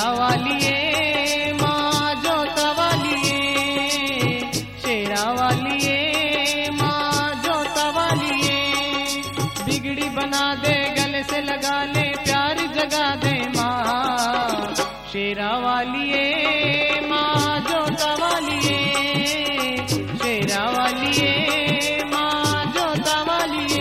वालिए माँ जोता वालिए, शेरा वालिए माँ जोता वालिए। बिगड़ी बना दे गले से लगा ले प्यार जगा दे माँ, शेरा वालिए माँ जोता वालिए, शेरा वालिए माँ जोता वालिए।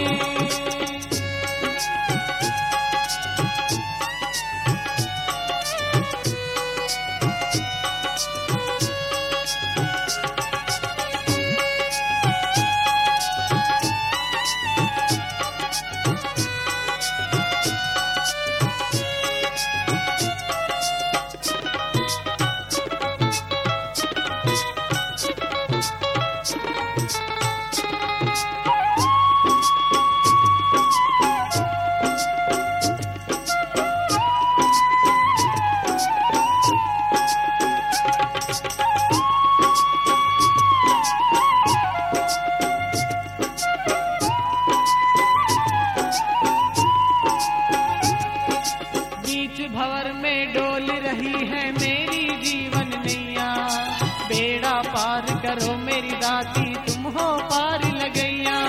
भंवर में डोल रही है मेरी जीवन नैया, बेड़ा पार करो मेरी दाती तुम हो पार लगैया।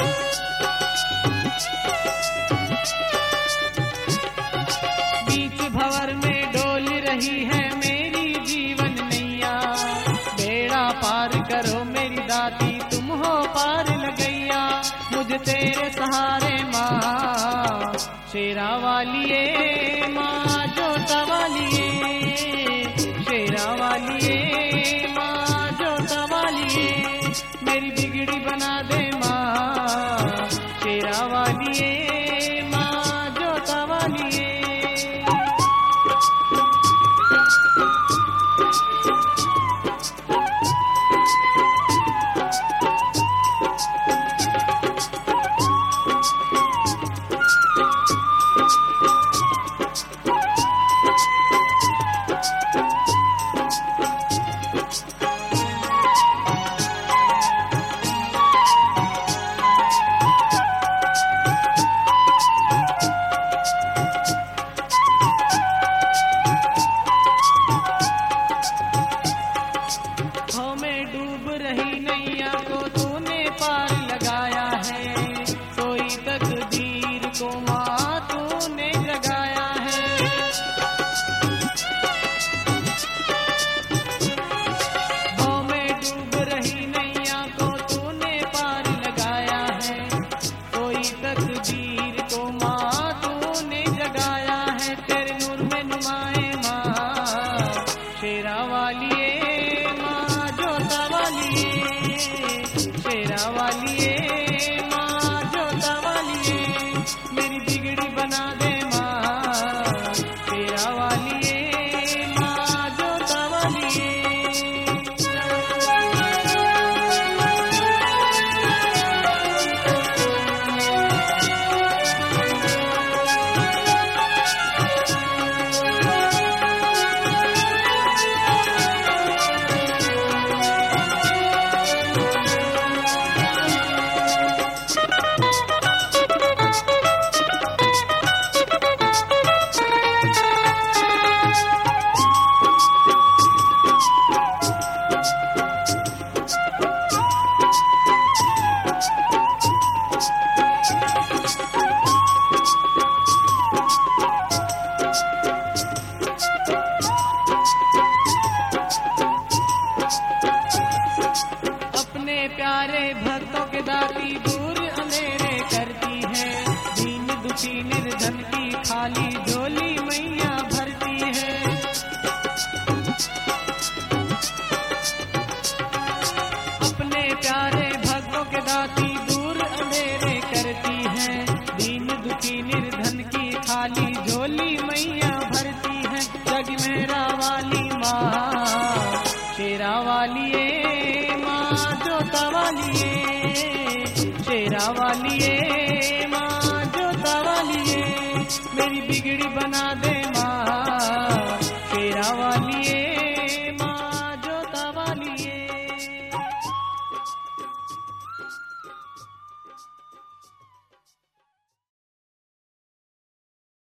बीच भंवर में डोल रही है मेरी जीवन नैया, बेड़ा पार करो मेरी दाती तुम हो पार लगैया। मुझे तेरे सहारे माँ, शेरा वालिए माँ जोता वालिए, शेरा वालिए माँ जोता वालिए। मेरी बिगड़ी बना दे माँ, शेरा वालिए माँ जोता वालिए। डूब रही नैया को तूने पार लगाया है, सोई तकदीर को माँ तूने जगाया है। भव में डूब रही नैया को तूने पार लगाया है, सोई तकदीर को माँ तूने जगाया है। तेरे नूर में नुमाए माँ, शेरा वालिए शेरा वालिए माँ जोता वालिए। मेरी बिगड़ी बना दे माँ, शेरा वालिए माँ जोता वालिए। प्यारे भक्तों के दाती दूर अंधेरे करती है, दीन दुखी निर्धन की खाली झोली मैया भरती है। अपने प्यारे भक्तों के दाती दूर अंधेरे करती है, दीन दुखी निर्धन की खाली झोली मैया भरती है। जग मेरा वाली माँ, शेरा वालिए जोता वालिए, शेरा वालिए माँ जोता वालिए। मेरी बिगड़ी बना दे